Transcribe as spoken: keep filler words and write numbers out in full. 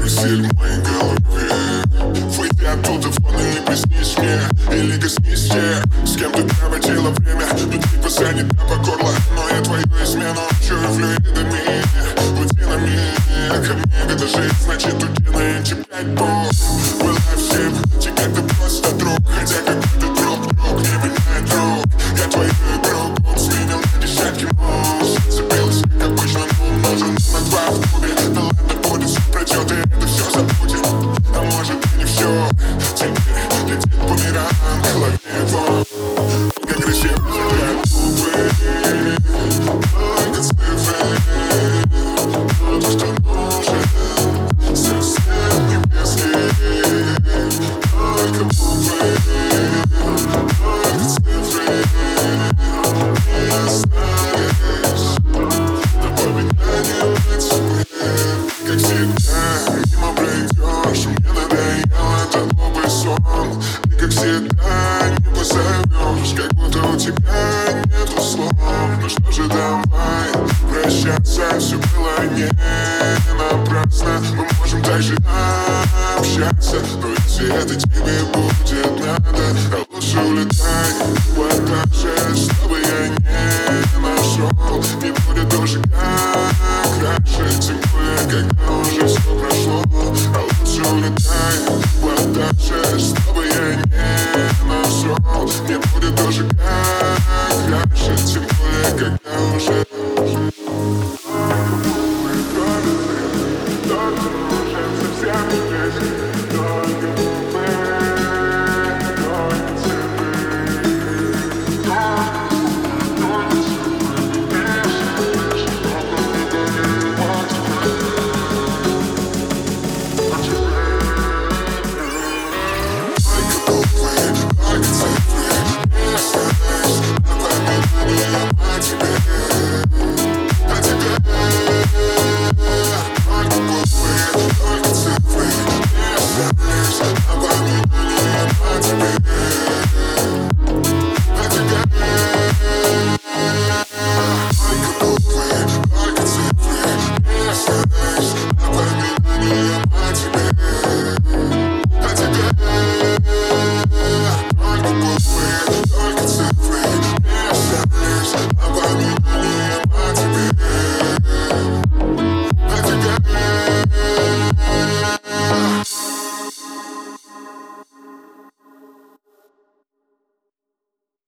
карусель в моей голове. Выйди оттуда вон или приснись мне, или коснись те, с кем ты проводила время. Внутри посадит по горло, но я твою измену чую флюидами, путинами. Ко мне когда жить, значит уделаем тебе пять пол. Была всем, теперь ты просто друг, хотя какой-то друг, друг не меняет друг. Я твою игру сменил на десятки муз. Зацепилась, как обычно, но умножен на два в кубе. Да ладно, будет, все пройдет, и это все забудем. А может и не все, теперь летит по мирам в голове его. Как красиво звучат губы, только цифры. То, что нужен, совсем небесный. Только буквы, только цифры. Не останешь напоминанием о тебе. Как всегда, мимо пройдешь, мне надоел этот глупый сон. И как всегда, не позовешь, как будто у тебя нету слов. Ну что же, давай прощаться, все было не напрасно. Мы можем также общаться, но если это тебе будет надо, а лучше улетай подальше, чтобы я не нашел. Не будет уже как раньше, тем более, когда уже все прошло. А лучше улетай подальше, чтобы я не нашел. Не будет уже как раньше, тем более.